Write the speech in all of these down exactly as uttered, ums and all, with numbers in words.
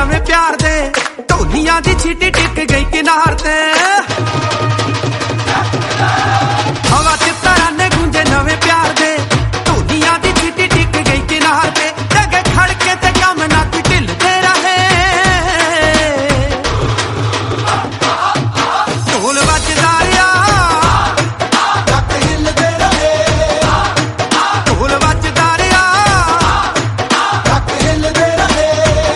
नवे प्यार दे ढोलियां दी छीटी टिक गई किनार ते हवा च तराने गूंजे नवे प्यार दे ढोलियां दी छीटी टिक गई किनार ते जगे खड़के ते कम ना कोई ढिलदे रहे ढोल वजदा रिया तक हिलदे रहे ढोल वजदा रिया तक हिलदे रहे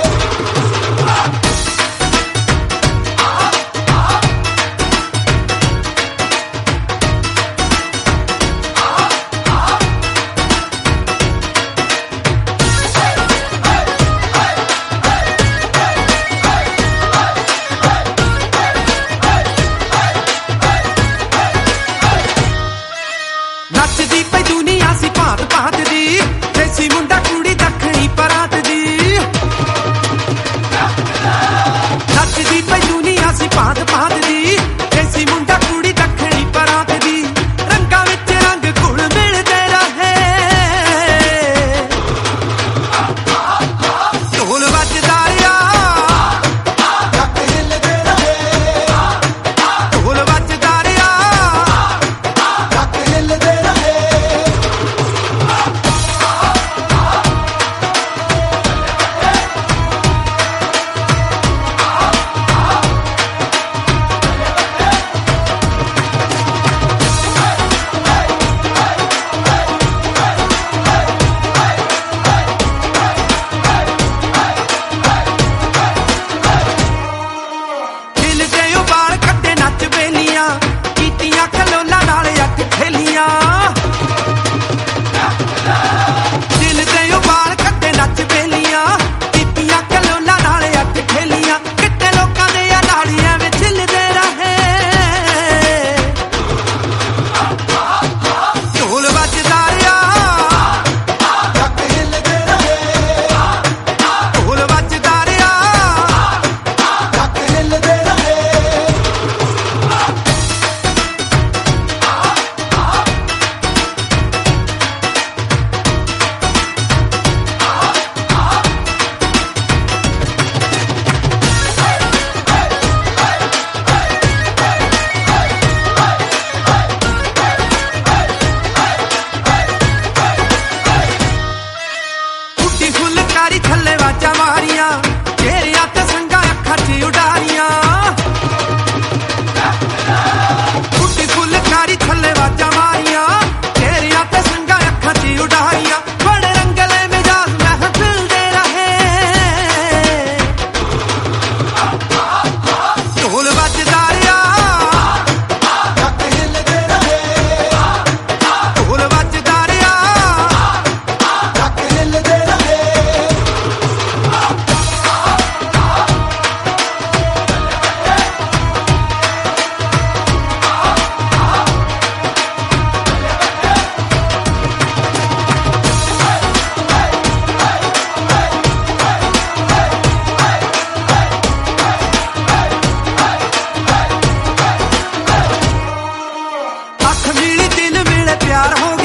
नचदी पई दुनिया सी भांत भांत दी देसी मुंडा कुड़ी दखनी परात दी नचदी पई दुनिया सी भांत भांत दी देसी मुंडा कुड़ी दखनी परात दी रंगां विच रंग घुल मिलदे रहे ढोल वजदा रिया तक हिलदे रहे ढोल वजदा रिया तक हिलदे रहे दिल दे उबाल कट्टे नच बेलियां कीतियां खलोला नाल अख खेलियां दिल दे उबाल कट्टे नच बेलियां कीतियां खलोला नाल अख खेलियां किट्टे लोकां दे आ नालियां विच हिलदे रहे ढोल वजदा रिया तक हिलदे रहे ढोल वजदा रिया तक हिलदे रहे ਉੱਡੀ ਫੁਲਕਾਰੀ ਥੱਲੇ ਵਾਜਾਂ ਮਾਰੀਆਂ ਘੇਰਿਆ ਤੇ ਸੰਗਾ ਅੱਖਾਂ 'ਚ ਉਡਾਰੀਆਂ ਉੱਡੀ ਫੁਲਕਾਰੀ ਥੱਲੇ ਵਾਜਾਂ ਮਾਰੀਆਂ ਘੇਰਿਆ ਤੇ ਸੰਗਾ ਅੱਖਾਂ 'ਚ ਉਡਾਰੀਆਂ ਬੜੇ ਰੰਗਲੇ ਮਿਜਾਜ਼ ਮਹਿਫਿਲ ਦੇ ਰਹੇ ਢੋਲ ਵੱਜਦਾ ਰਿਆ ਤੱਕ ਹਿਲਦੇ ਰਹੇ ਢੋਲ ਵੱਜਦਾ ਰਿਆ ਤੱਕ ਹਿਲਦੇ ਰਹੇ ਅੱਖ ਮਿਲੀ ਦਿਲ ਮਿਲੇ ਪਿਆਰ ਹੋ